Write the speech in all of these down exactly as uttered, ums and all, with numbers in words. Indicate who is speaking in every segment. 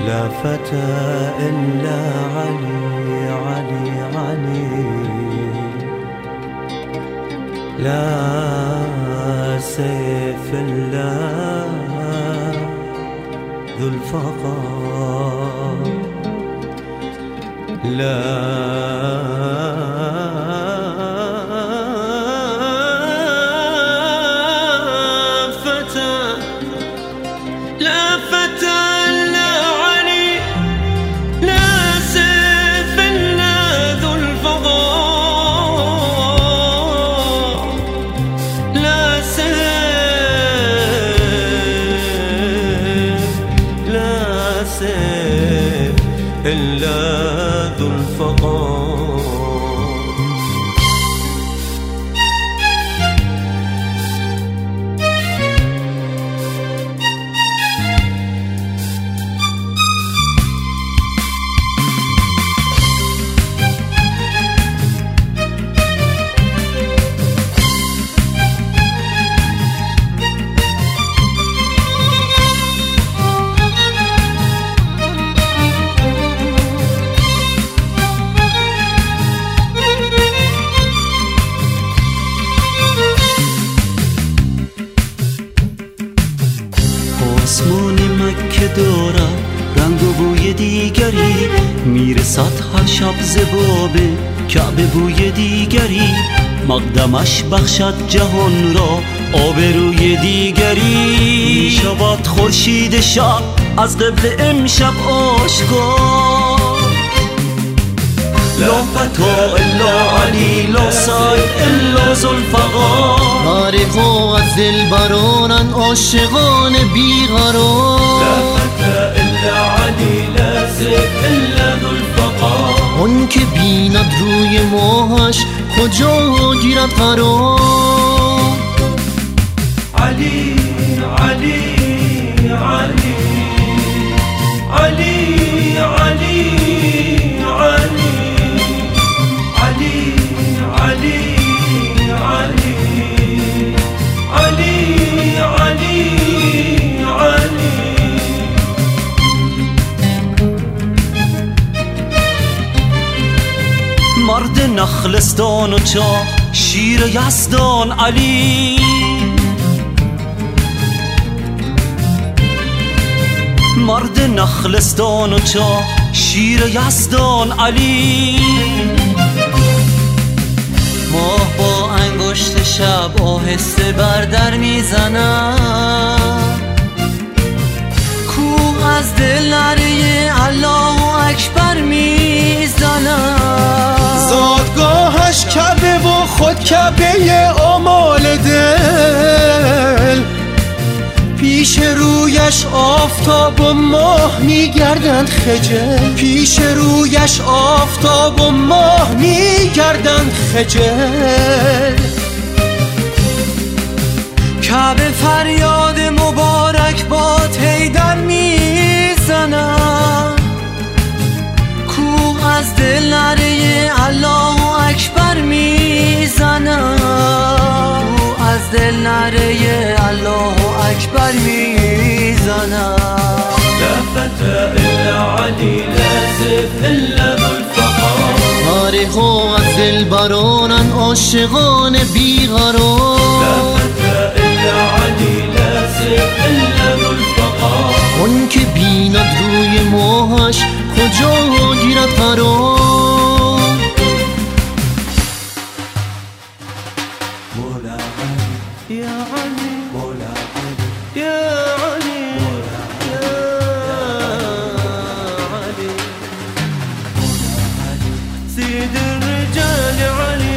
Speaker 1: لا فتى إلا علي علي علي، لا سيف إلا ذو الفقار، لا إلا ذو الفقار.
Speaker 2: آسمان مکه دارد رنگ و بوی دیگری، میرسد هر شب ز باب کعبه بوی دیگری، مقدمش بخشد جهان را آبروی دیگری، میشود خورشید شب از قبل امشب آشکار. لا فتا الا علی، لا سید الا ذوالفقار،
Speaker 3: عارفا از دلبرانن عاشقان بیقرار.
Speaker 1: لا فتا الا علی، لا سید الا ذوالفقار،
Speaker 3: اون که بیند روی ماهش کجا گیرد قرار.
Speaker 1: علی علی علی علی علی
Speaker 2: مرد نخلستان و چاه شیر یزدان علی، مرد نخلستان و چاه شیر یزدان علی،
Speaker 3: ماه با انگشت شب آهسته بر در میزند، کوه از دل نره الله اکبر میزند،
Speaker 4: زادگاهش کعبه و خود کعبه آمال دل، پیش رویش آفتاب و ماه میگردند خجل، پیش رویش آفتاب و ماه میگردند خجل.
Speaker 3: کعبه فریاد مبارک باد حیدر میزند، کوه از دل نره الله اکبر میزند، کوه از دل نره الله اکبر میزند.
Speaker 1: لا فتى إلا علي، لا سيف إلا ذوالفقار،
Speaker 3: عارفا از دلبرانن عاشقان بیقرار.
Speaker 1: لا فتى إلا علي، لا سيف إلا ذوالفقار،
Speaker 3: اون که بیند روی ماهش کجا گیرد قرار.
Speaker 1: مولا علي يا علي، مولا علي يا علي، مولا علي سيد الرجال علي،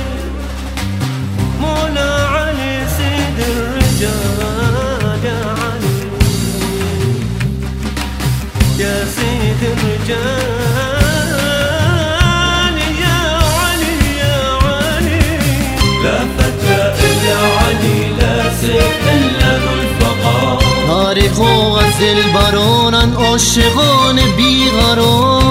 Speaker 1: مولا علي سيد الرجال يا علي، يا سيد الرجال يا علي يا علي. لا فتى إلا علي، لا سيف إلا ذوالفقار،
Speaker 3: عارفا از دلبرانن عاشقان بیقرار.